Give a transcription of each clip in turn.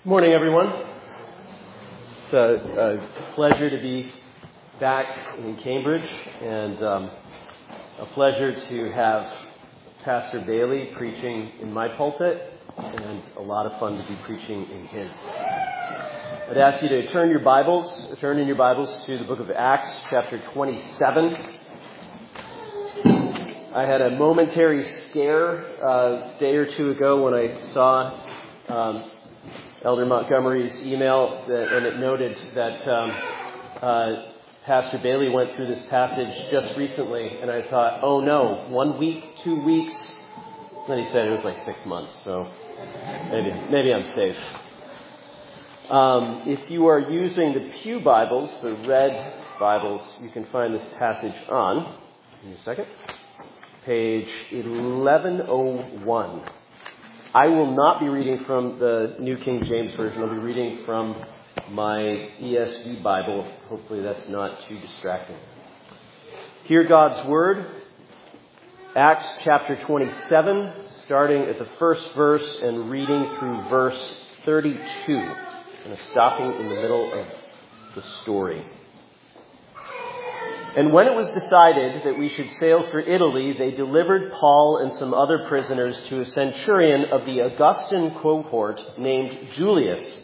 Good morning, everyone. It's a pleasure to be back in Cambridge, and a pleasure to have Pastor Bailey preaching in my pulpit, and a lot of fun to be preaching in his. I'd ask you to turn in your Bibles to the book of Acts, chapter 27. I had a momentary scare a day or two ago when I saw Elder Montgomery's email, and it noted that Pastor Bailey went through this passage just recently, and I thought, oh no, 1 week, 2 weeks? Then he said it was like 6 months, so maybe I'm safe. If you are using the Pew Bibles, the red Bibles, you can find this passage on, give me a second, page 1101. I will not be reading from the New King James Version. I'll be reading from my ESV Bible. Hopefully that's not too distracting. Hear God's Word. Acts chapter 27, starting at the first verse and reading through verse 32. And stopping in the middle of the story. And when it was decided that we should sail for Italy, they delivered Paul and some other prisoners to a centurion of the Augustan cohort named Julius.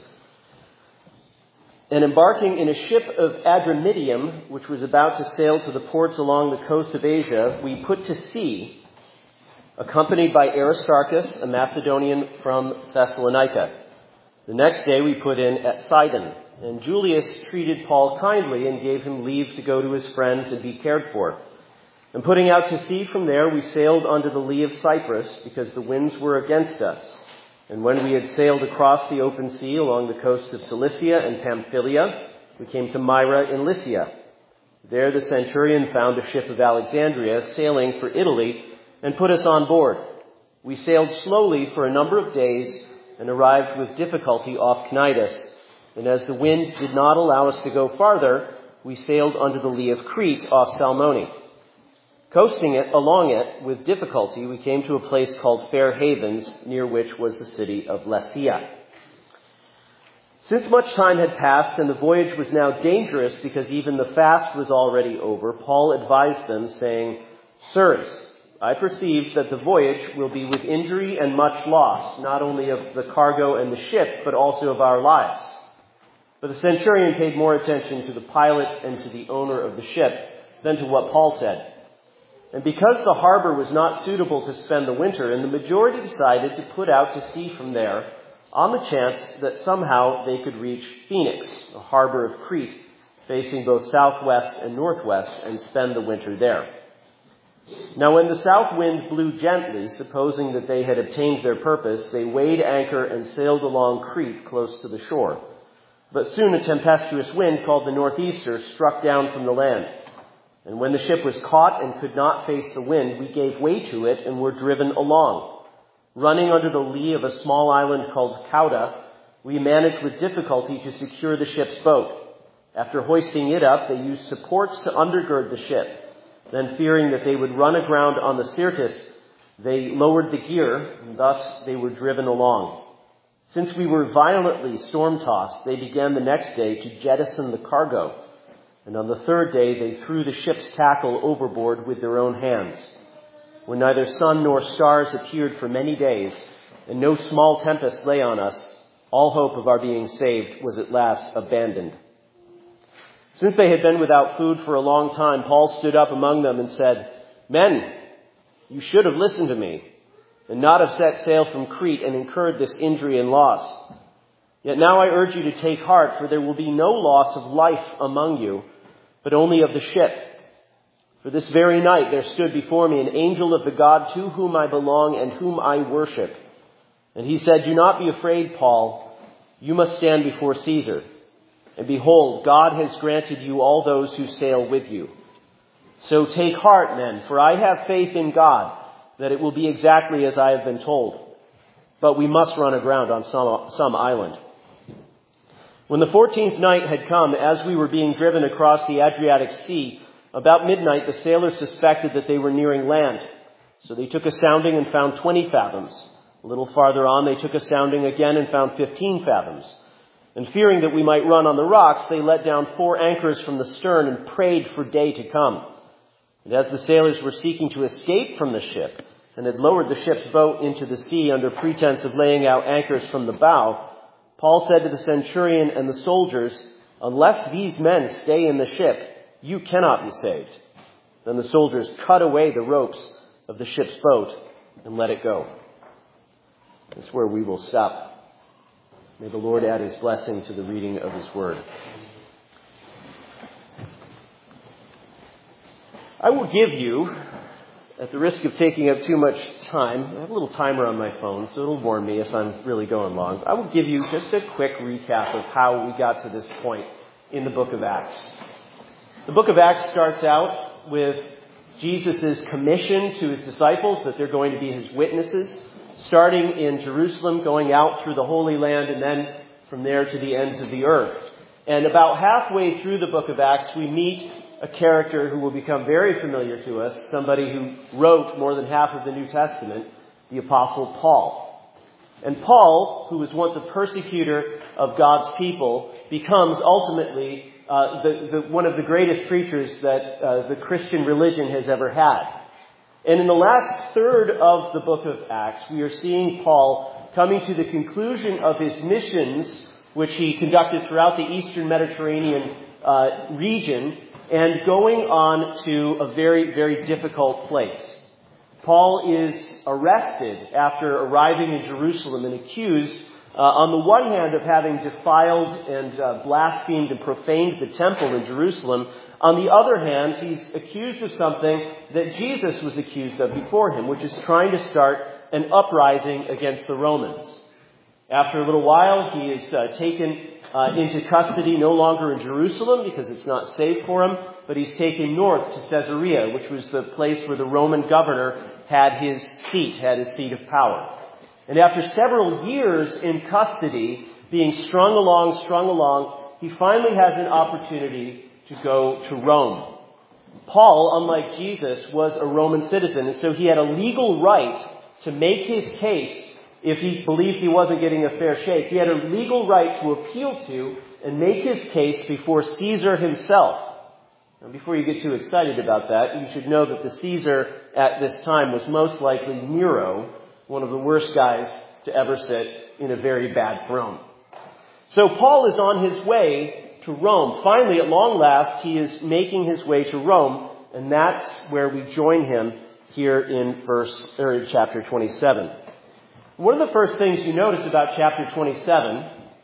And embarking in a ship of Adramyttium, which was about to sail to the ports along the coast of Asia, we put to sea, accompanied by Aristarchus, a Macedonian from Thessalonica. The next day we put in at Sidon. And Julius treated Paul kindly and gave him leave to go to his friends and be cared for. And putting out to sea from there, we sailed under the lee of Cyprus because the winds were against us. And when we had sailed across the open sea along the coasts of Cilicia and Pamphylia, we came to Myra in Lycia. There the centurion found a ship of Alexandria sailing for Italy and put us on board. We sailed slowly for a number of days and arrived with difficulty off Cnidus. And as the wind did not allow us to go farther, we sailed under the lee of Crete off Salmone. Coasting along it with difficulty, we came to a place called Fair Havens, near which was the city of Lasea. Since much time had passed and the voyage was now dangerous because even the fast was already over, Paul advised them, saying, "Sirs, I perceive that the voyage will be with injury and much loss, not only of the cargo and the ship, but also of our lives." But the centurion paid more attention to the pilot and to the owner of the ship than to what Paul said. And because the harbor was not suitable to spend the winter, and the majority decided to put out to sea from there on the chance that somehow they could reach Phoenix, a harbor of Crete, facing both southwest and northwest, and spend the winter there. Now when the south wind blew gently, supposing that they had obtained their purpose, they weighed anchor and sailed along Crete close to the shore. But soon a tempestuous wind called the northeaster struck down from the land. And when the ship was caught and could not face the wind, we gave way to it and were driven along. Running under the lee of a small island called Cauda, we managed with difficulty to secure the ship's boat. After hoisting it up, they used supports to undergird the ship. Then, fearing that they would run aground on the Syrtis, they lowered the gear, and thus they were driven along. Since we were violently storm-tossed, they began the next day to jettison the cargo. And on the third day, they threw the ship's tackle overboard with their own hands. When neither sun nor stars appeared for many days, and no small tempest lay on us, all hope of our being saved was at last abandoned. Since they had been without food for a long time, Paul stood up among them and said, "Men, you should have listened to me, and not have set sail from Crete and incurred this injury and loss. Yet now I urge you to take heart, for there will be no loss of life among you, but only of the ship. For this very night there stood before me an angel of the God to whom I belong and whom I worship. And he said, 'Do not be afraid, Paul. You must stand before Caesar. And behold, God has granted you all those who sail with you. So take heart, men, for I have faith in God, that it will be exactly as I have been told. But we must run aground on some island.' When the 14th night had come, as we were being driven across the Adriatic Sea, about midnight the sailors suspected that they were nearing land. So they took a sounding and found 20 fathoms, A little farther on, they took a sounding again and found 15 fathoms. And fearing that we might run on the rocks, they let down 4 anchors from the stern and prayed for day to come. And as the sailors were seeking to escape from the ship and had lowered the ship's boat into the sea under pretense of laying out anchors from the bow, Paul said to the centurion and the soldiers, "Unless these men stay in the ship, you cannot be saved." Then the soldiers cut away the ropes of the ship's boat and let it go. That's where we will stop. May the Lord add his blessing to the reading of his word. I will give you, at the risk of taking up too much time, I have a little timer on my phone, so it'll warn me if I'm really going long. I will give you just a quick recap of how we got to this point in the book of Acts. The book of Acts starts out with Jesus' commission to his disciples that they're going to be his witnesses, starting in Jerusalem, going out through the Holy Land, and then from there to the ends of the earth. And about halfway through the book of Acts, we meet a character who will become very familiar to us, somebody who wrote more than half of the New Testament, the Apostle Paul. And Paul, who was once a persecutor of God's people, becomes ultimately one of the greatest preachers that the Christian religion has ever had. And in the last third of the book of Acts, we are seeing Paul coming to the conclusion of his missions, which he conducted throughout the eastern Mediterranean region, and going on to a very, very difficult place. Paul is arrested after arriving in Jerusalem and accused, on the one hand, of having defiled and blasphemed and profaned the temple in Jerusalem. On the other hand, he's accused of something that Jesus was accused of before him, which is trying to start an uprising against the Romans. After a little while, he is taken into custody, no longer in Jerusalem because it's not safe for him, but he's taken north to Caesarea, which was the place where the Roman governor had his seat of power. And after several years in custody, being strung along, he finally has an opportunity to go to Rome. Paul, unlike Jesus, was a Roman citizen, and so he had a legal right to make his case if he believed he wasn't getting a fair shake. He had a legal right to appeal to and make his case before Caesar himself. Now, before you get too excited about that, you should know that the Caesar at this time was most likely Nero, one of the worst guys to ever sit in a very bad throne. So Paul is on his way to Rome. Finally, at long last, he is making his way to Rome, and that's where we join him here in chapter 27. One of the first things you notice about chapter 27,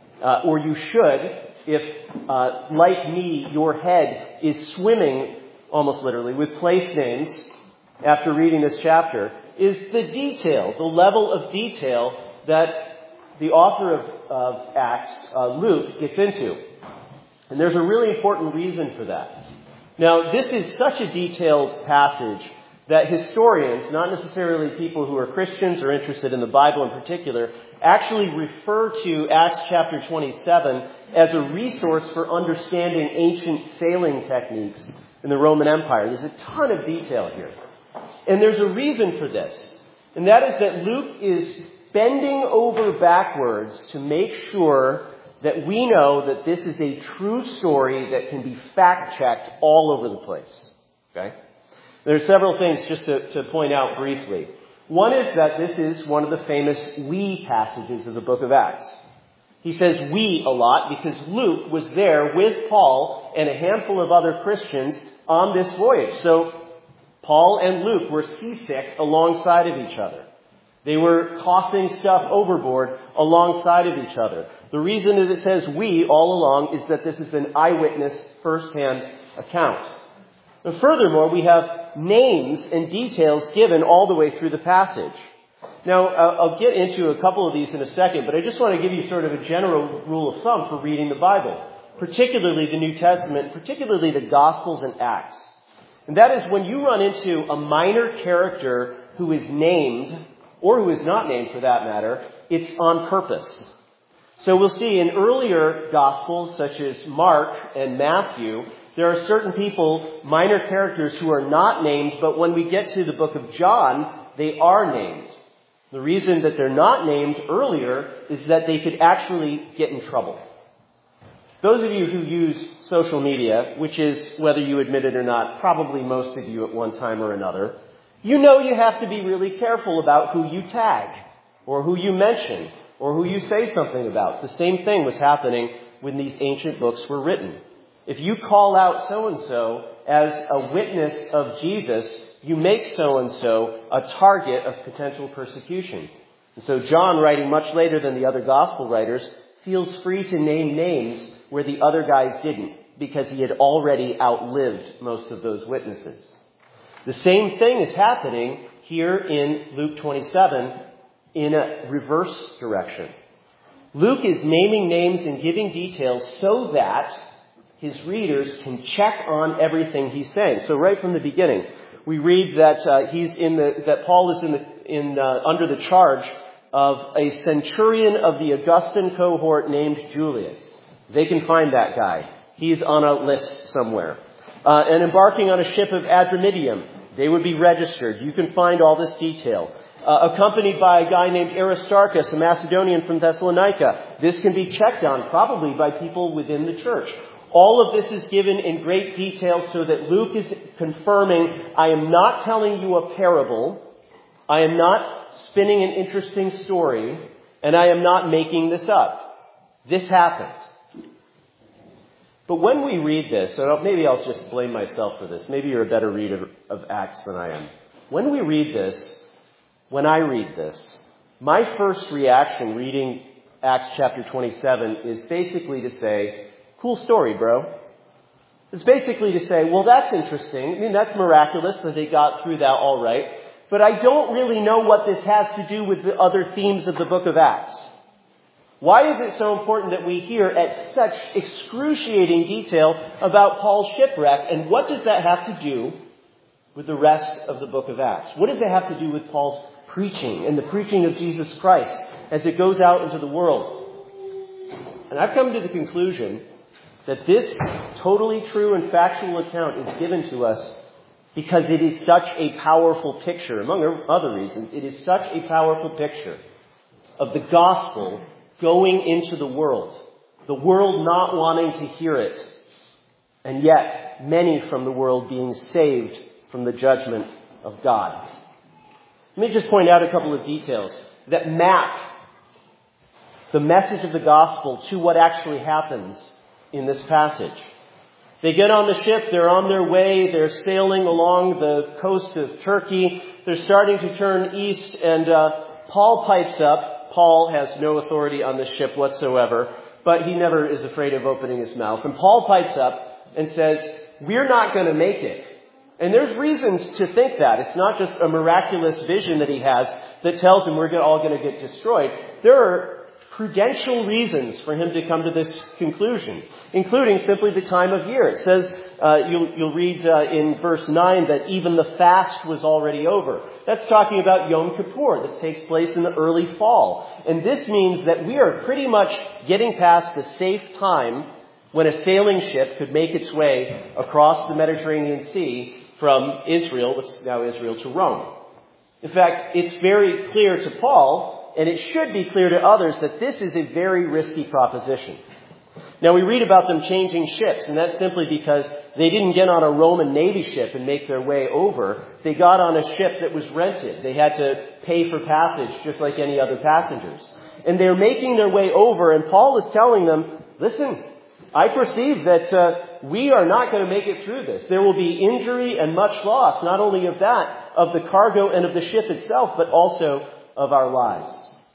or you should, if, like me, your head is swimming, almost literally, with place names after reading this chapter, is the detail, the level of detail that the author of Acts, Luke, gets into. And there's a really important reason for that. Now, this is such a detailed passage that historians, not necessarily people who are Christians or interested in the Bible in particular, actually refer to Acts chapter 27 as a resource for understanding ancient sailing techniques in the Roman Empire. There's a ton of detail here. And there's a reason for this. And that is that Luke is bending over backwards to make sure that we know that this is a true story that can be fact-checked all over the place. Okay? There are several things just to point out briefly. One is that this is one of the famous we passages of the book of Acts. He says we a lot because Luke was there with Paul and a handful of other Christians on this voyage. So Paul and Luke were seasick alongside of each other. They were tossing stuff overboard alongside of each other. The reason that it says we all along is that this is an eyewitness, first-hand account. And furthermore, we have names and details given all the way through the passage. Now, I'll get into a couple of these in a second, but I just want to give you sort of a general rule of thumb for reading the Bible, particularly the New Testament, particularly the Gospels and Acts. And that is when you run into a minor character who is named, or who is not named for that matter, it's on purpose. So we'll see in earlier Gospels, such as Mark and Matthew, there are certain people, minor characters, who are not named, but when we get to the book of John, they are named. The reason that they're not named earlier is that they could actually get in trouble. Those of you who use social media, which is, whether you admit it or not, probably most of you at one time or another, you know you have to be really careful about who you tag, or who you mention, or who you say something about. The same thing was happening when these ancient books were written. If you call out so-and-so as a witness of Jesus, you make so-and-so a target of potential persecution. And so John, writing much later than the other gospel writers, feels free to name names where the other guys didn't, because he had already outlived most of those witnesses. The same thing is happening here in Luke 27 in a reverse direction. Luke is naming names and giving details so that his readers can check on everything he's saying. So right from the beginning, we read that that Paul is under the charge of a centurion of the Augustan cohort named Julius. They can find that guy. He's on a list somewhere. And embarking on a ship of Adramyttium, they would be registered. You can find all this detail. Accompanied by a guy named Aristarchus, a Macedonian from Thessalonica. This can be checked on, probably by people within the church. All of this is given in great detail so that Luke is confirming, I am not telling you a parable, I am not spinning an interesting story, and I am not making this up. This happened. But when we read this, so maybe I'll just blame myself for this. Maybe you're a better reader of Acts than I am. When I read this, my first reaction reading Acts chapter 27 is basically to say, cool story, bro. It's basically to say, well, that's interesting. I mean, that's miraculous that they got through that all right. But I don't really know what this has to do with the other themes of the book of Acts. Why is it so important that we hear at such excruciating detail about Paul's shipwreck? And what does that have to do with the rest of the book of Acts? What does it have to do with Paul's preaching and the preaching of Jesus Christ as it goes out into the world? And I've come to the conclusion that this totally true and factual account is given to us because it is such a powerful picture, among other reasons, it is such a powerful picture of the gospel going into the world not wanting to hear it, and yet many from the world being saved from the judgment of God. Let me just point out a couple of details that map the message of the gospel to what actually happens in this passage. They get on the ship, they're on their way, they're sailing along the coast of Turkey, they're starting to turn east, and Paul pipes up. Paul has no authority on the ship whatsoever, but he never is afraid of opening his mouth. And Paul pipes up and says, we're not going to make it. And there's reasons to think that. It's not just a miraculous vision that he has that tells him we're all going to get destroyed. There are prudential reasons for him to come to this conclusion, including simply the time of year. It says, you'll read in verse 9 that even the fast was already over. That's talking about Yom Kippur. This takes place in the early fall. And this means that we are pretty much getting past the safe time when a sailing ship could make its way across the Mediterranean Sea from Israel, what's now Israel, to Rome. In fact, it's very clear to Paul, and it should be clear to others, that this is a very risky proposition. Now, we read about them changing ships, and that's simply because they didn't get on a Roman Navy ship and make their way over. They got on a ship that was rented. They had to pay for passage just like any other passengers. And they're making their way over, and Paul is telling them, listen, I perceive that we are not going to make it through this. There will be injury and much loss, not only of that, of the cargo and of the ship itself, but also of our lives.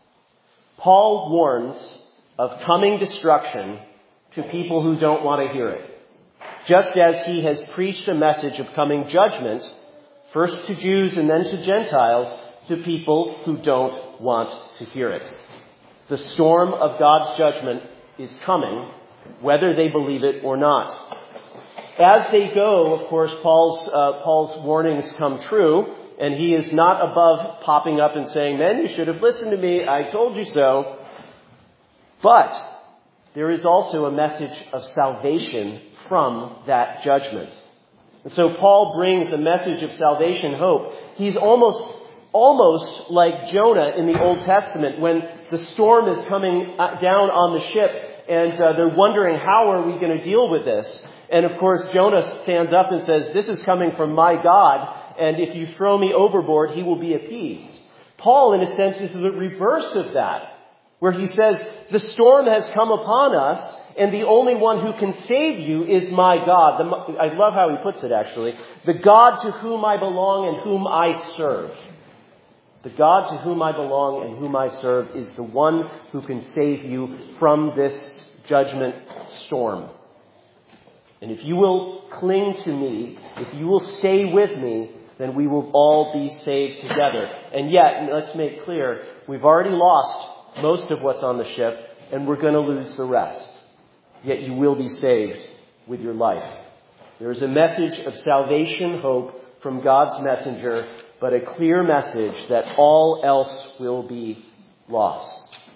Paul warns of coming destruction to people who don't want to hear it. Just as he has preached a message of coming judgment, first to Jews and then to Gentiles, to people who don't want to hear it. The storm of God's judgment is coming, whether they believe it or not. As they go, of course, Paul's warnings come true, and he is not above popping up and saying, "Men, you should have listened to me. I told you so." But there is also a message of salvation from that judgment. And so Paul brings a message of salvation hope. He's almost almost like Jonah in the Old Testament when the storm is coming down on the ship and they're wondering, how are we going to deal with this? And of course, Jonah stands up and says, this is coming from my God, and if you throw me overboard, he will be appeased. Paul, in a sense, is the reverse of that, where he says, the storm has come upon us, and the only one who can save you is my God. I love how he puts it, actually. The God to whom I belong and whom I serve. The God to whom I belong and whom I serve is the one who can save you from this judgment storm. And if you will cling to me, if you will stay with me, then we will all be saved together. And yet, let's make clear, we've already lost most of what's on the ship, and we're going to lose the rest. Yet you will be saved with your life. There is a message of salvation, hope from God's messenger, but a clear message that all else will be lost.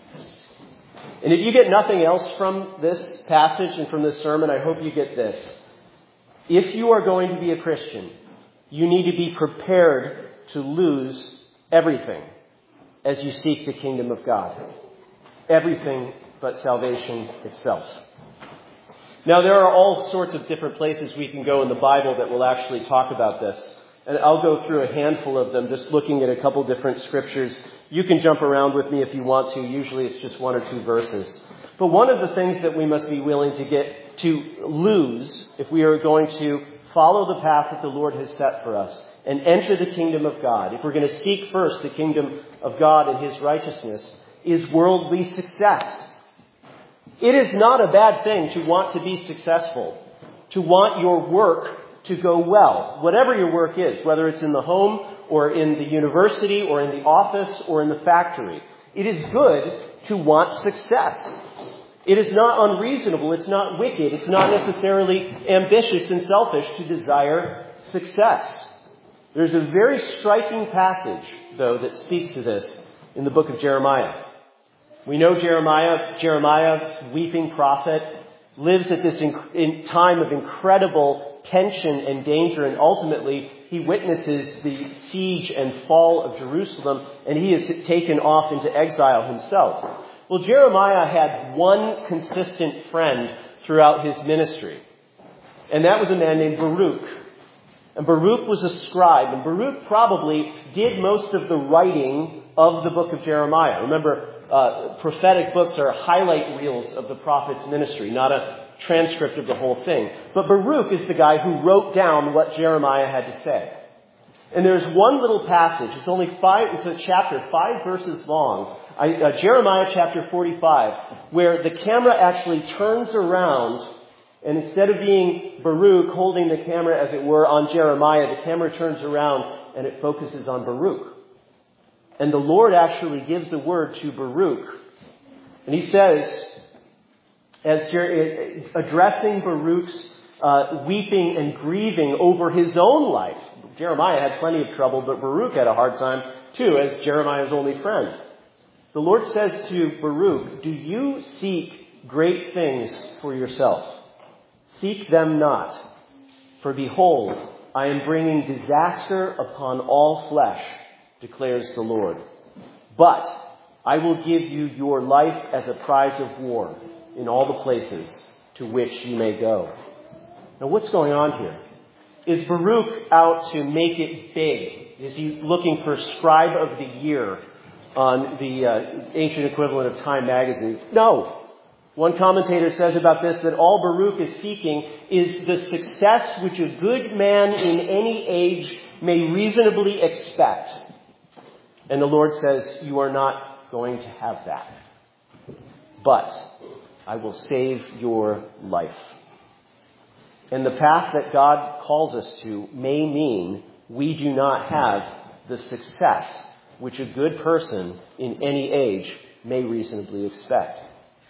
And if you get nothing else from this passage and from this sermon, I hope you get this. If you are going to be a Christian, you need to be prepared to lose everything as you seek the kingdom of God. Everything but salvation itself. Now, there are all sorts of different places we can go in the Bible that will actually talk about this. And I'll go through a handful of them, just looking at a couple different scriptures. You can jump around with me if you want to. Usually it's just one or two verses. But one of the things that we must be willing to get to lose if we are going to follow the path that the Lord has set for us and enter the kingdom of God, if we're going to seek first the kingdom of God and His righteousness, is worldly success. It is not a bad thing to want to be successful, to want your work to go well, whatever your work is, whether it's in the home or in the university or in the office or in the factory. It is good to want success. It is not unreasonable. It's not wicked. It's not necessarily ambitious and selfish to desire success. There's a very striking passage, though, that speaks to this in the book of Jeremiah. We know Jeremiah's weeping prophet, lives at this time of incredible tension and danger, and ultimately he witnesses the siege and fall of Jerusalem, and he is taken off into exile himself. Well, Jeremiah had one consistent friend throughout his ministry, and that was a man named Baruch. And Baruch was a scribe, and Baruch probably did most of the writing of the book of Jeremiah. Remember, prophetic books are highlight reels of the prophet's ministry, not a transcript of the whole thing. But Baruch is the guy who wrote down what Jeremiah had to say. And there's one little passage, it's a chapter, 5 verses long, Jeremiah chapter 45, where the camera actually turns around, and instead of being Baruch holding the camera, as it were, on Jeremiah, the camera turns around and it focuses on Baruch. And the Lord actually gives the word to Baruch. And he says, as addressing Baruch's weeping and grieving over his own life. Jeremiah had plenty of trouble, but Baruch had a hard time too, as Jeremiah's only friend. The Lord says to Baruch, "Do you seek great things for yourself? Seek them not. For behold, I am bringing disaster upon all flesh, declares the Lord. But I will give you your life as a prize of war in all the places to which you may go." Now, what's going on here? Is Baruch out to make it big? Is he looking for Scribe of the Year on the ancient equivalent of Time magazine? No. One commentator says about this that all Baruch is seeking is the success which a good man in any age may reasonably expect. And the Lord says, you are not going to have that. But I will save your life. And the path that God calls us to may mean we do not have the success which a good person in any age may reasonably expect.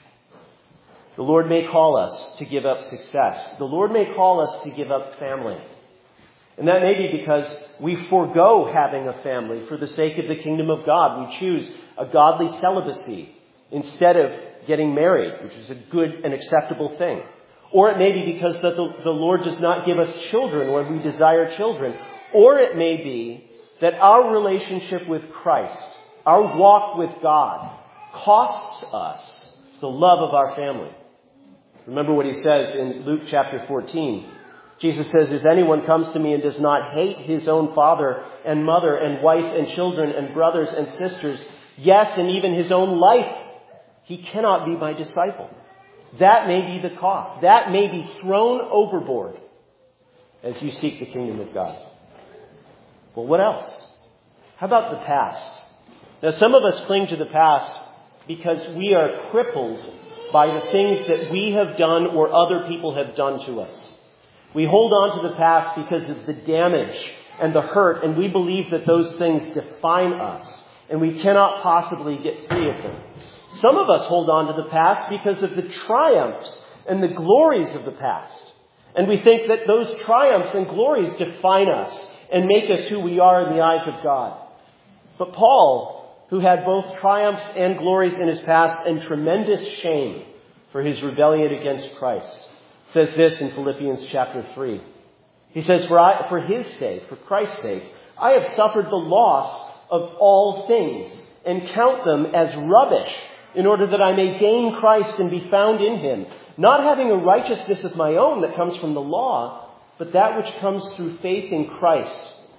The Lord may call us to give up success. The Lord may call us to give up family. And that may be because we forego having a family for the sake of the kingdom of God. We choose a godly celibacy instead of getting married, which is a good and acceptable thing. Or it may be because the Lord does not give us children when we desire children. Or it may be that our relationship with Christ, our walk with God, costs us the love of our family. Remember what he says in Luke chapter 14. Jesus says, if anyone comes to me and does not hate his own father and mother and wife and children and brothers and sisters, yes, and even his own life, he cannot be my disciple. That may be the cost. That may be thrown overboard as you seek the kingdom of God. Well, what else? How about the past? Now, some of us cling to the past because we are crippled by the things that we have done or other people have done to us. We hold on to the past because of the damage and the hurt, and we believe that those things define us, and we cannot possibly get free of them. Some of us hold on to the past because of the triumphs and the glories of the past. And we think that those triumphs and glories define us and make us who we are in the eyes of God. But Paul, who had both triumphs and glories in his past and tremendous shame for his rebellion against Christ, says this in Philippians chapter 3. He says, for his sake, for Christ's sake, I have suffered the loss of all things and count them as rubbish in order that I may gain Christ and be found in him, not having a righteousness of my own that comes from the law, but that which comes through faith in Christ.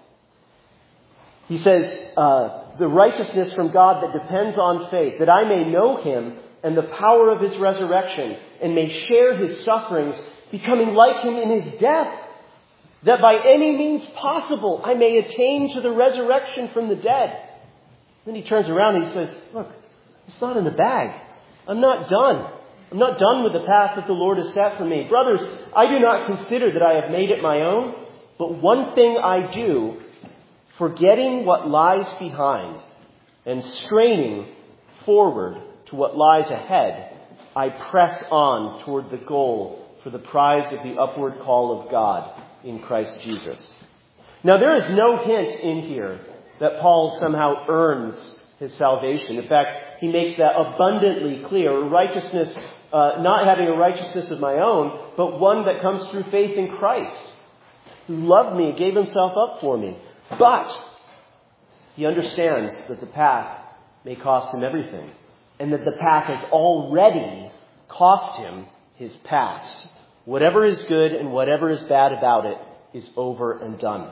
He says, the righteousness from God that depends on faith, that I may know him and the power of his resurrection, and may share his sufferings, becoming like him in his death, that by any means possible I may attain to the resurrection from the dead. Then he turns around and he says, look, it's not in the bag. I'm not done. I'm not done with the path that the Lord has set for me. Brothers, I do not consider that I have made it my own, but one thing I do, forgetting what lies behind and straining forward to what lies ahead, I press on toward the goal for the prize of the upward call of God in Christ Jesus. Now, there is no hint in here that Paul somehow earns his salvation. In fact, he makes that abundantly clear. Righteousness, not having a righteousness of my own, but one that comes through faith in Christ, who loved me, gave himself up for me. But he understands that the path may cost him everything, and that the path has already cost him his past. Whatever is good and whatever is bad about it is over and done.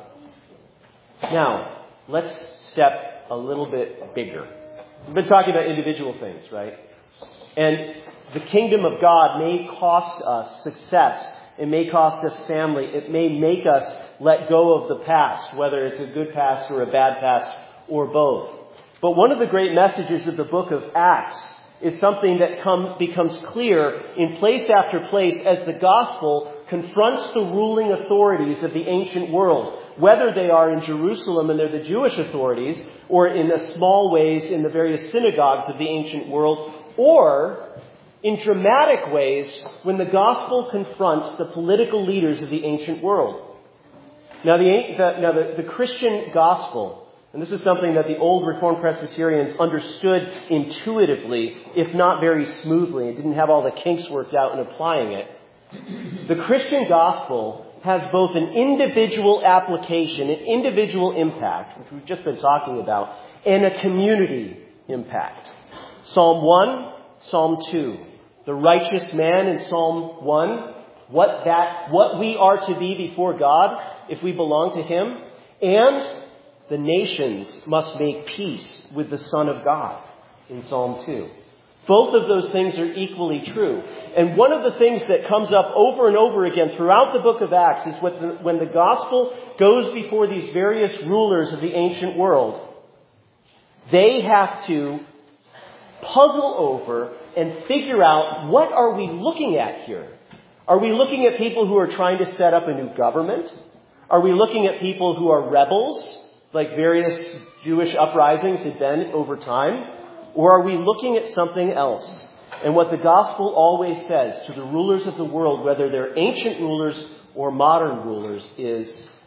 Now, let's step a little bit bigger. We've been talking about individual things, right? And the kingdom of God may cost us success. It may cost us family. It may make us let go of the past, whether it's a good past or a bad past or both. But one of the great messages of the book of Acts is something that becomes clear in place after place as the gospel confronts the ruling authorities of the ancient world, whether they are in Jerusalem and they're the Jewish authorities, or in the small ways in the various synagogues of the ancient world, or in dramatic ways when the gospel confronts the political leaders of the ancient world. Now, the Christian gospel, and this is something that the old Reformed Presbyterians understood intuitively, if not very smoothly, and didn't have all the kinks worked out in applying it. The Christian gospel has both an individual application, an individual impact, which we've just been talking about, and a community impact. Psalm 1, Psalm 2. The righteous man in Psalm 1, what we are to be before God if we belong to him, and the nations must make peace with the Son of God in Psalm 2. Both of those things are equally true. And one of the things that comes up over and over again throughout the book of Acts is when the gospel goes before these various rulers of the ancient world, they have to puzzle over and figure out, what are we looking at here? Are we looking at people who are trying to set up a new government? Are we looking at people who are rebels, like various Jewish uprisings had been over time? Or are we looking at something else? And what the gospel always says to the rulers of the world, whether they're ancient rulers or modern rulers, is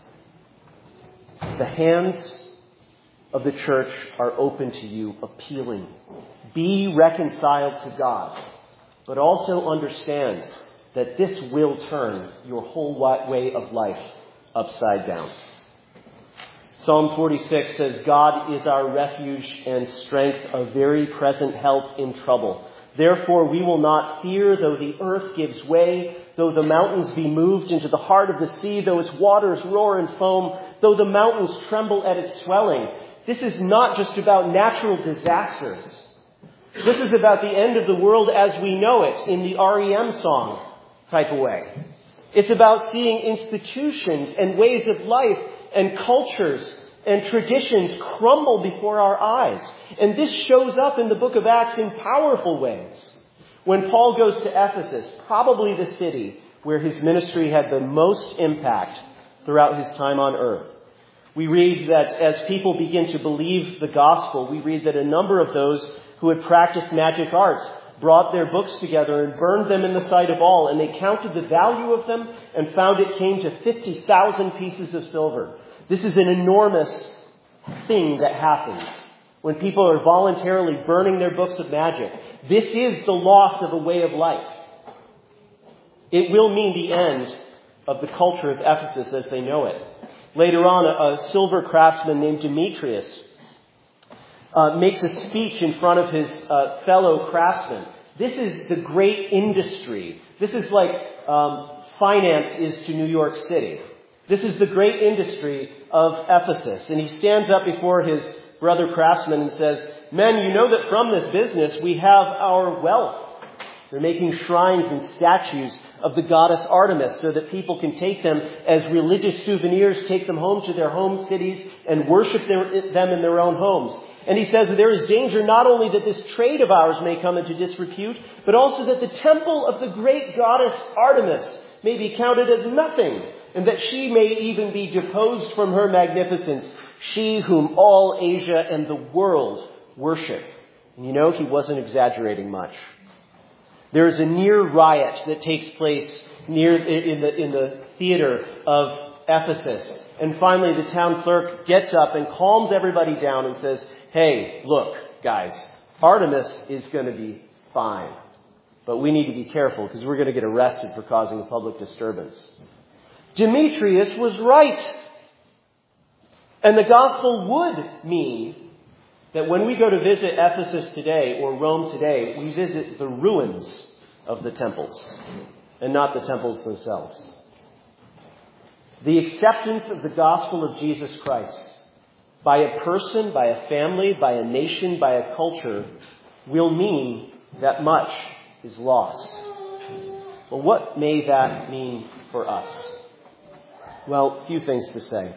the hands of the church are open to you, appealing. Be reconciled to God, but also understand that this will turn your whole way of life upside down. Psalm 46 says, God is our refuge and strength, a very present help in trouble. Therefore we will not fear, though the earth gives way, though the mountains be moved into the heart of the sea, though its waters roar and foam, though the mountains tremble at its swelling. This is not just about natural disasters. This is about the end of the world as we know it in the REM song type of way. It's about seeing institutions and ways of life and cultures and traditions crumble before our eyes. And this shows up in the book of Acts in powerful ways. When Paul goes to Ephesus, probably the city where his ministry had the most impact throughout his time on earth, we read that as people begin to believe the gospel, we read that a number of those who had practiced magic arts brought their books together and burned them in the sight of all, and they counted the value of them and found it came to 50,000 pieces of silver. This is an enormous thing that happens when people are voluntarily burning their books of magic. This is the loss of a way of life. It will mean the end of the culture of Ephesus as they know it. Later on, a silver craftsman named Demetrius makes a speech in front of his fellow craftsmen. This is the great industry. This is like finance is to New York City. This is the great industry of Ephesus. And he stands up before his brother craftsmen and says, "Men, you know that from this business we have our wealth." They're making shrines and statues of the goddess Artemis so that people can take them as religious souvenirs, take them home to their home cities and worship them in their own homes. And he says that there is danger not only that this trade of ours may come into disrepute, but also that the temple of the great goddess Artemis may be counted as nothing, and that she may even be deposed from her magnificence, she whom all Asia and the world worship. And you know, he wasn't exaggerating much. There is a near riot that takes place in the theater of Ephesus. And finally, the town clerk gets up and calms everybody down and says, "Hey, look, guys, Artemis is going to be fine. But we need to be careful because we're going to get arrested for causing a public disturbance." Demetrius was right. And the gospel would mean that when we go to visit Ephesus today or Rome today, we visit the ruins of the temples and not the temples themselves. The acceptance of the gospel of Jesus Christ by a person, by a family, by a nation, by a culture will mean that much is lost. Well, what may that mean for us? Well, a few things to say.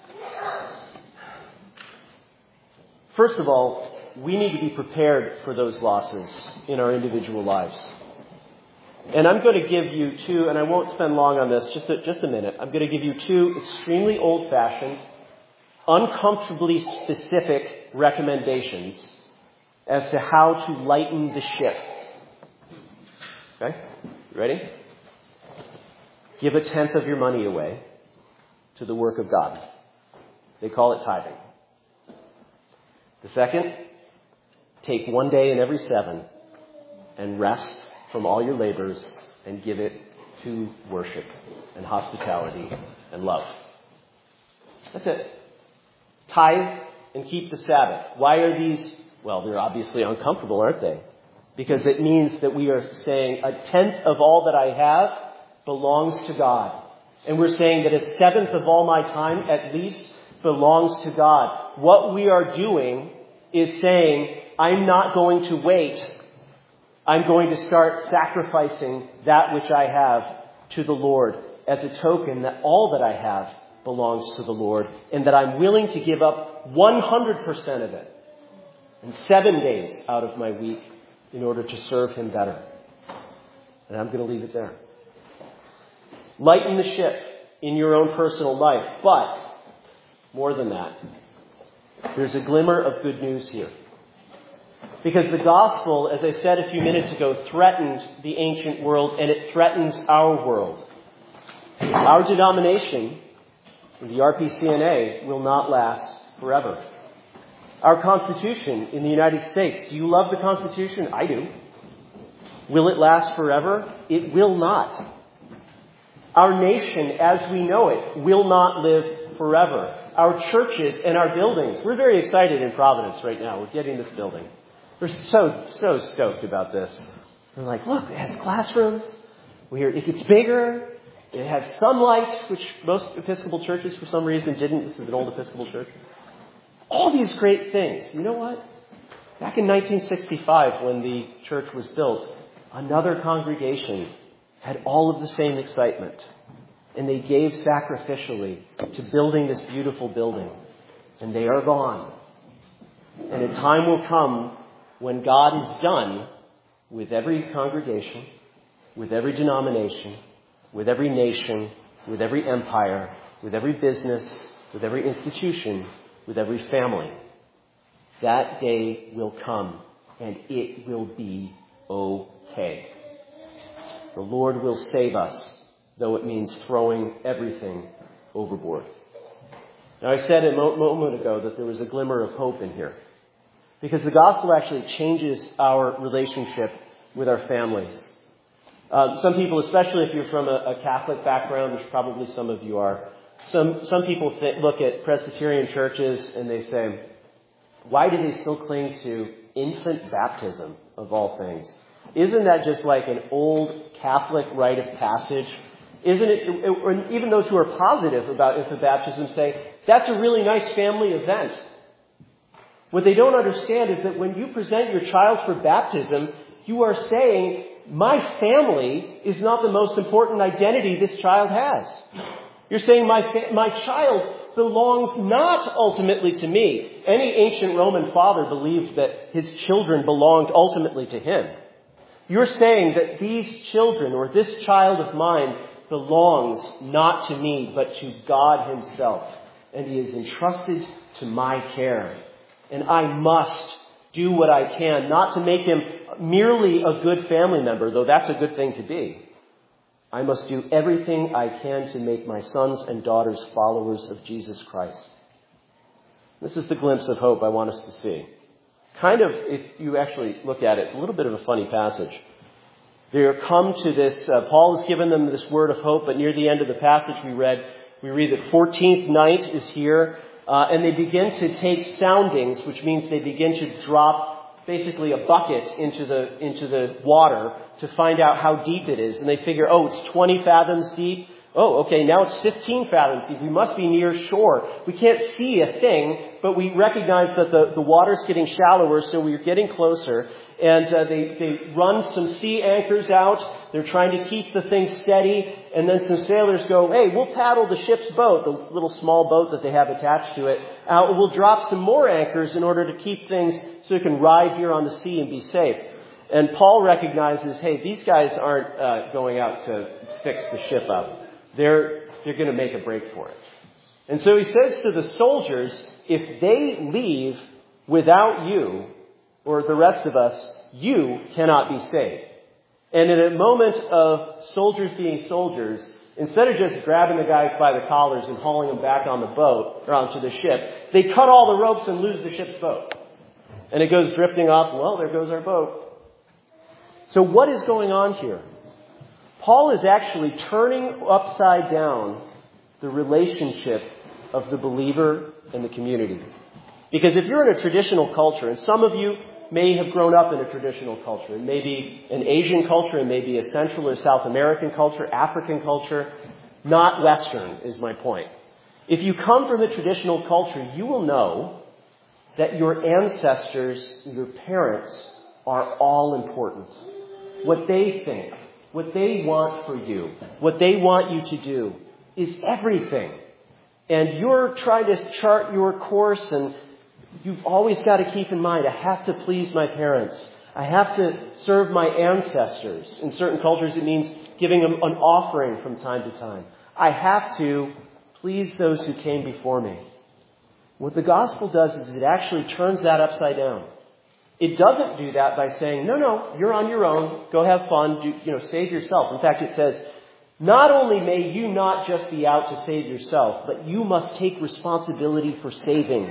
First of all, we need to be prepared for those losses in our individual lives. And I'm going to give you two, and I won't spend long on this, just a minute. I'm going to give you two extremely old-fashioned, uncomfortably specific recommendations as to how to lighten the ship. Okay? You ready? Give 1/10 of your money away to the work of God. They call it tithing. The second, take 1 day in every 7 and rest from all your labors and give it to worship and hospitality and love. That's it. Tithe and keep the Sabbath. Why are these? Well, they're obviously uncomfortable, aren't they? Because it means that we are saying 1/10 of all that I have belongs to God. And we're saying that 1/7 of all my time at least belongs to God. What we are doing is saying, I'm not going to wait. I'm going to start sacrificing that which I have to the Lord as a token that all that I have belongs to the Lord and that I'm willing to give up 100% of it and 7 days out of my week in order to serve Him better. And I'm going to leave it there. Lighten the ship in your own personal life, but more than that, there's a glimmer of good news here. Because the gospel, as I said a few minutes ago, threatened the ancient world and it threatens our world. Our denomination, the RPCNA, will not last forever. Our Constitution in the United States, do you love the Constitution? I do. Will it last forever? It will not. Our nation, as we know it, will not live forever. Our churches and our buildings. We're very excited in Providence right now. We're getting this building. We're so stoked about this. We're like, look, it has classrooms. It gets bigger. It has sunlight, which most Episcopal churches for some reason didn't. This is an old Episcopal church. All these great things. You know what? Back in 1965, when the church was built, another congregation had all of the same excitement. And they gave sacrificially to building this beautiful building. And they are gone. And a time will come when God is done with every congregation, with every denomination, with every nation, with every empire, with every business, with every institution, with every family. That day will come, and it will be okay. The Lord will save us, though it means throwing everything overboard. Now, I said a moment ago that there was a glimmer of hope in here, because the gospel actually changes our relationship with our families. Some people, especially if you're from a Catholic background, which probably some of you are, some people look at Presbyterian churches and they say, why do they still cling to infant baptism, of all things? Isn't that just like an old Catholic rite of passage? Isn't it, even those who are positive about infant baptism say, that's a really nice family event. What they don't understand is that when you present your child for baptism, you are saying, my family is not the most important identity this child has. You're saying my child belongs not ultimately to me. Any ancient Roman father believed that his children belonged ultimately to him. You're saying that these children, or this child of mine, belongs not to me, but to God himself. And he is entrusted to my care. And I must do what I can, not to make him merely a good family member, though that's a good thing to be. I must do everything I can to make my sons and daughters followers of Jesus Christ. This is the glimpse of hope I want us to see. Kind of, if you actually look at it, it's a little bit of a funny passage. They come to this, Paul has given them this word of hope, but near the end of the passage we read that 14th night is here, and they begin to take soundings, which means they begin to drop basically a bucket into the water to find out how deep it is. And they figure, it's 20 fathoms deep. Oh, okay, now it's 15 fathoms deep. We must be near shore. We can't see a thing, but we recognize that the water's getting shallower, so we're getting closer. And they run some sea anchors out. They're trying to keep the thing steady. And then some sailors go, hey, we'll paddle the ship's boat, the little small boat that they have attached to it, out. We'll drop some more anchors in order to keep things so it can ride here on the sea and be safe. And Paul recognizes, hey, these guys aren't going out to fix the ship up. They're going to make a break for it. And so he says to the soldiers, if they leave without you, or the rest of us, you cannot be saved. And in a moment of soldiers being soldiers, instead of just grabbing the guys by the collars and hauling them back on the boat, or onto the ship, they cut all the ropes and lose the ship's boat. And it goes drifting off, well, there goes our boat. So what is going on here? Paul is actually turning upside down the relationship of the believer and the community. Because if you're in a traditional culture, and some of you may have grown up in a traditional culture, it may be an Asian culture, it may be a Central or South American culture, African culture, not Western is my point. If you come from a traditional culture, you will know that your ancestors, your parents, are all important. What they think, what they want for you, what they want you to do is everything. And you're trying to chart your course, and you've always got to keep in mind, I have to please my parents. I have to serve my ancestors. In certain cultures, it means giving them an offering from time to time. I have to please those who came before me. What the gospel does is it actually turns that upside down. It doesn't do that by saying, no, you're on your own. Go have fun. Save yourself. In fact, it says, not only may you not just be out to save yourself, but you must take responsibility for saving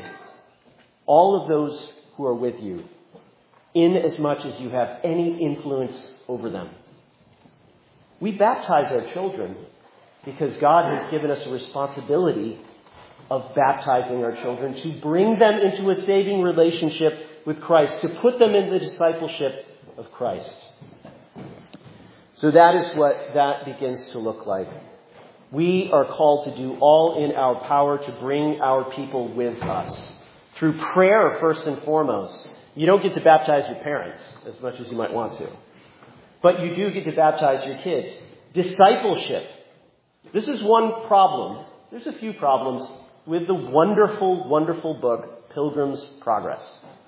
all of those who are with you, in as much as you have any influence over them. We baptize our children because God has given us a responsibility of baptizing our children, to bring them into a saving relationship with Christ, to put them in the discipleship of Christ. So that is what that begins to look like. We are called to do all in our power to bring our people with us. Through prayer, first and foremost. You don't get to baptize your parents as much as you might want to. But you do get to baptize your kids. Discipleship. This is one problem. There's a few problems with the wonderful, wonderful book, Pilgrim's Progress.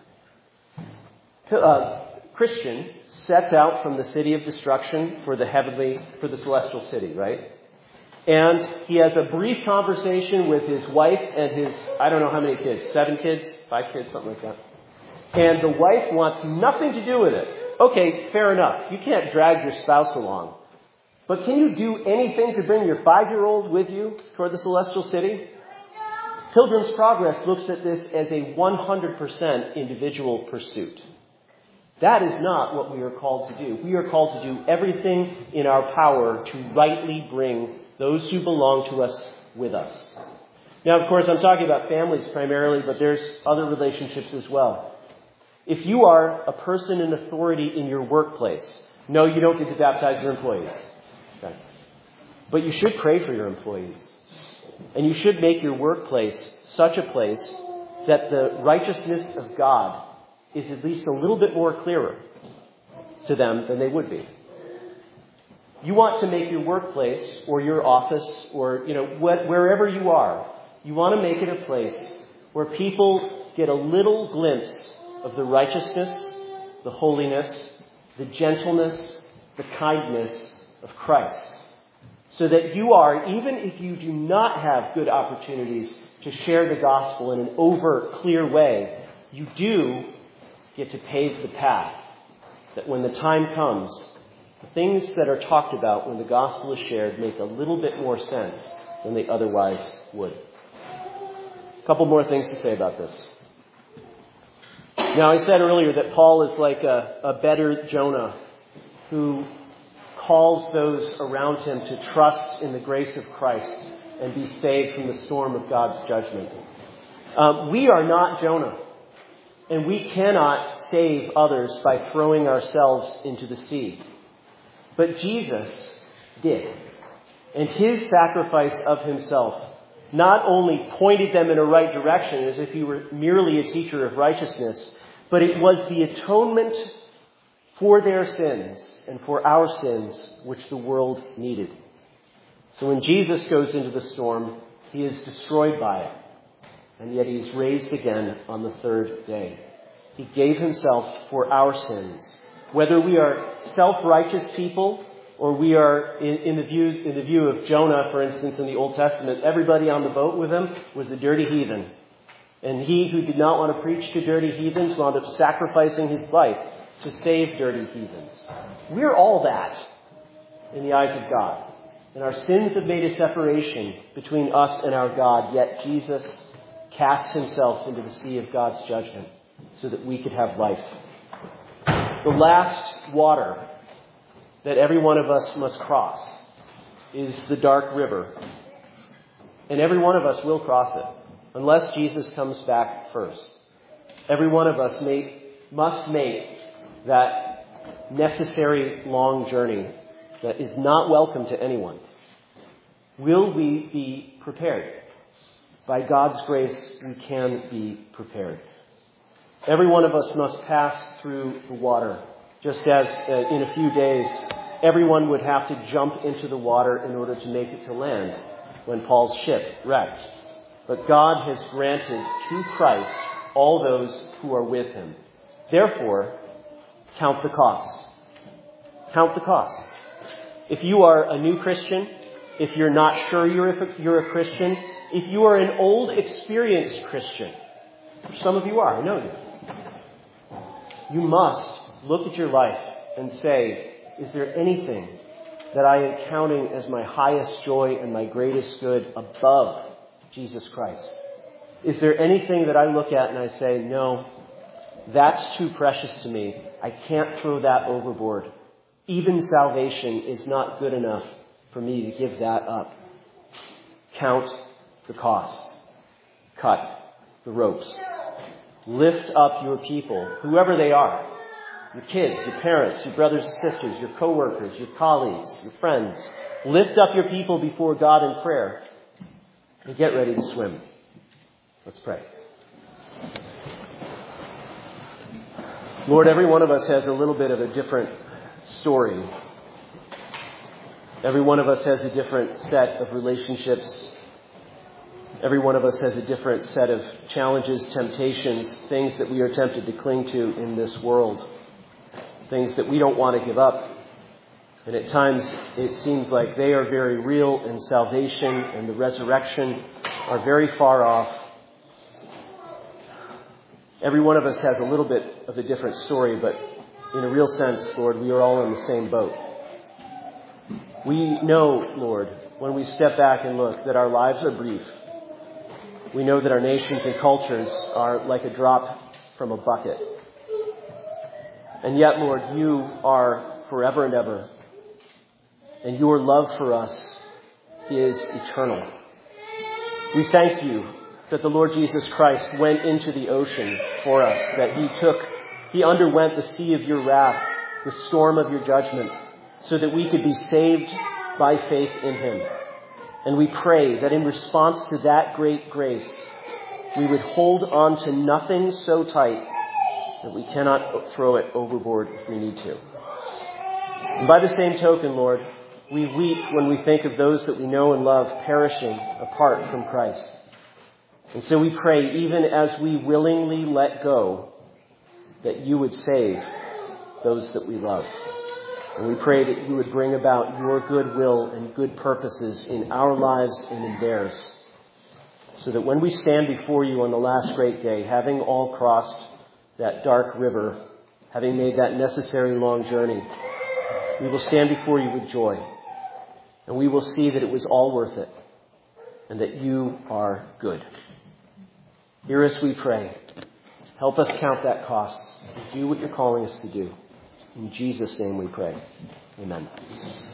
Christian sets out from the city of destruction for the celestial city, right? And he has a brief conversation with his wife and his, I don't know how many kids, 7 kids, 5 kids, something like that. And the wife wants nothing to do with it. Okay, fair enough. You can't drag your spouse along. But can you do anything to bring your 5-year-old with you toward the celestial city? Pilgrim's Progress looks at this as a 100% individual pursuit. That is not what we are called to do. We are called to do everything in our power to rightly bring those who belong to us with us. Now, of course, I'm talking about families primarily, but there's other relationships as well. If you are a person in authority in your workplace, no, you don't get to baptize your employees. Okay. But you should pray for your employees. And you should make your workplace such a place that the righteousness of God is at least a little bit more clearer to them than they would be. You want to make your workplace or your office or, wherever you are, you want to make it a place where people get a little glimpse of the righteousness, the holiness, the gentleness, the kindness of Christ. So that you are, even if you do not have good opportunities to share the gospel in an overt, clear way, you do get to pave the path. That when the time comes, the things that are talked about when the gospel is shared make a little bit more sense than they otherwise would. A couple more things to say about this. Now, I said earlier that Paul is like a better Jonah who calls those around him to trust in the grace of Christ and be saved from the storm of God's judgment. We are not Jonah, and we cannot save others by throwing ourselves into the sea. But Jesus did. And his sacrifice of himself not only pointed them in a right direction as if he were merely a teacher of righteousness, but it was the atonement for their sins and for our sins which the world needed. So when Jesus goes into the storm, he is destroyed by it. And yet he is raised again on the 3rd day. He gave himself for our sins. Whether we are self-righteous people or we are in the view of Jonah, for instance, in the Old Testament, everybody on the boat with him was a dirty heathen. And he who did not want to preach to dirty heathens wound up sacrificing his life to save dirty heathens. We're all that in the eyes of God. And our sins have made a separation between us and our God, yet Jesus cast himself into the sea of God's judgment so that we could have life. The last water that every one of us must cross is the dark river. And every one of us will cross it, unless Jesus comes back first. Every one of us must make that necessary long journey that is not welcome to anyone. Will we be prepared? By God's grace, we can be prepared. Every one of us must pass through the water, just as in a few days, everyone would have to jump into the water in order to make it to land when Paul's ship wrecked. But God has granted to Christ all those who are with him. Therefore, count the cost. Count the cost. If you are a new Christian, if you're not sure you're a Christian, if you are an old, experienced Christian, some of you are, I know you. You must look at your life and say, is there anything that I am counting as my highest joy and my greatest good above Jesus Christ? Is there anything that I look at and I say, no, that's too precious to me. I can't throw that overboard. Even salvation is not good enough for me to give that up. Count the cost. cut the ropes. Lift up your people, whoever they are. Your kids, your parents, your brothers and sisters, your co-workers, your colleagues, your friends. Lift up your people before God in prayer and get ready to swim. Let's pray. Lord, every one of us has a little bit of a different story. Every one of us has a different set of relationships. Every one of us has a different set of challenges, temptations, things that we are tempted to cling to in this world. Things that we don't want to give up. And at times it seems like they are very real, and salvation and the resurrection are very far off. Every one of us has a little bit of a different story, but in a real sense, Lord, we are all in the same boat. We know, Lord, when we step back and look, that our lives are brief. We know that our nations and cultures are like a drop from a bucket. And yet, Lord, you are forever and ever. And your love for us is eternal. We thank you that the Lord Jesus Christ went into the ocean for us, that he underwent the sea of your wrath, the storm of your judgment, so that we could be saved by faith in him. And we pray that in response to that great grace, we would hold on to nothing so tight that we cannot throw it overboard if we need to. And by the same token, Lord, we weep when we think of those that we know and love perishing apart from Christ. And so we pray, even as we willingly let go, that you would save those that we love. And we pray that you would bring about your good will and good purposes in our lives and in theirs, so that when we stand before you on the last great day, having all crossed that dark river, having made that necessary long journey, we will stand before you with joy. And we will see that it was all worth it, and that you are good. Hear us, we pray. Help us count that cost and do what you're calling us to do. In Jesus' name we pray. Amen.